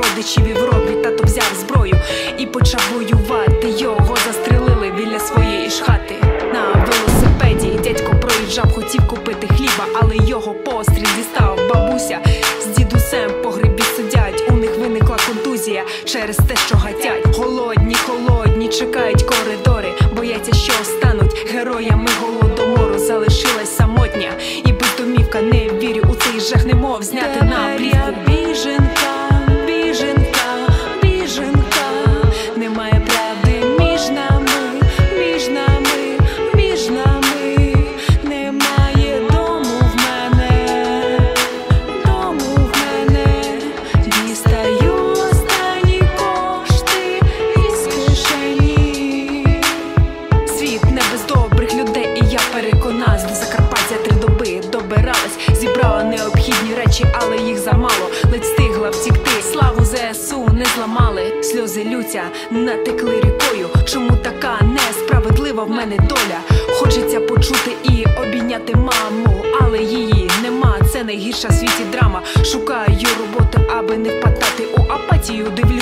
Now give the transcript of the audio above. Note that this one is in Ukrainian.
родичів і в робі. Тато взяв зброю і почав воювати. Його застрелили біля своєї ж хати. На велосипеді дядько проїжджав, хотів купити хліба, але його постріл дістав. Бабуся з дідусем в погребі сидять, у них виникла контузія через те, що гатять. Голодні, холодні, чекають коридори, бояться, що стануть героями голодомору. Залишилась самотня і бездомівка, не вірю у цей жах, немов зняти на плівку. Біженка, біженка, біженка, немає правди між нами, між нами, між нами. Немає дому в мене, дому в мене. Дістаю останні кошти із кишені. Світ не без добрих людей, і я переконалась. До Закарпаття 3 доби добиралась, зібрала необхідні речі, але їх замало. Ледь встигла втікти, славу ЗСУ не зламали. Сльози лються натекли рікою. Чому така несправедлива в мене доля? Хочеться почути і обійняти маму, але її нема. Це найгірша в світі драма. Шукаю роботу, аби не впадати у апатію. Дивлюсь